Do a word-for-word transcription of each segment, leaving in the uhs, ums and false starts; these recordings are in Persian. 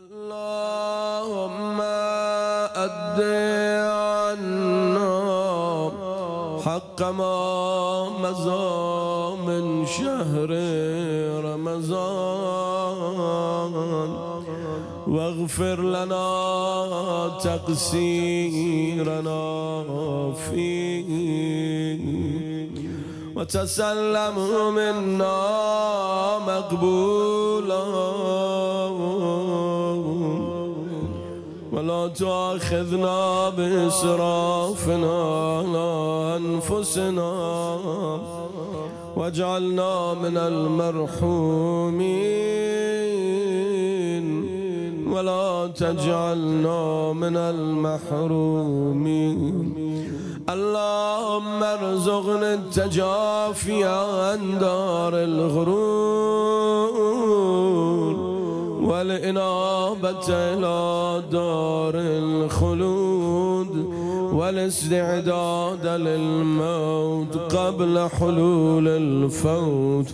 اللهم أد عنا حق ما مضى من شهر رمضان واغفر لنا تقصيرنا فيه وتسلم منا مقبولا ولا تؤاخذنا بإسرافنا على أنفسنا واجعلنا من المرحومين ولا تجعلنا من المحرومين. اللهم ارزقنا التجافي عن دار الغرور والإنابة إلى دار الخلود والاستعداد للموت قبل حلول الفوت.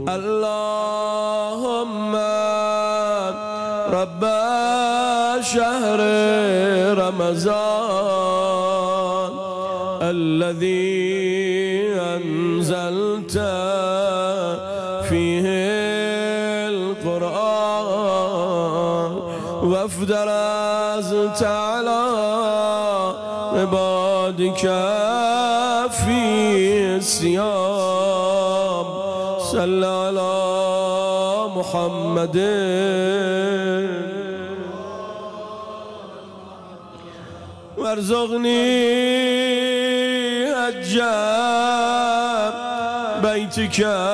اللهم رب شهر رمضان الذي أنزلت فيه القرآن وافترضت على عبادك في الصيام صل على محمد وارزقني حج بيتك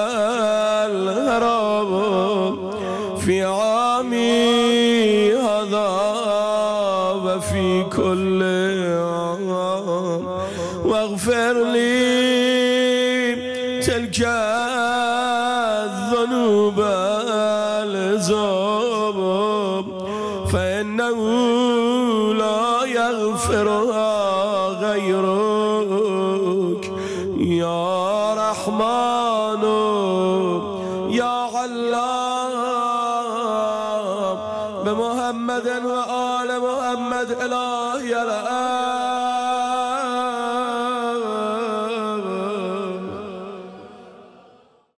الحرام في عامي هذا وفي كل عام واغفر لي تلك الذنوب العظام فإنه لا يغفرها غيرك يا رحمن يا علام بمحمد وآل محمد إلهي الآن.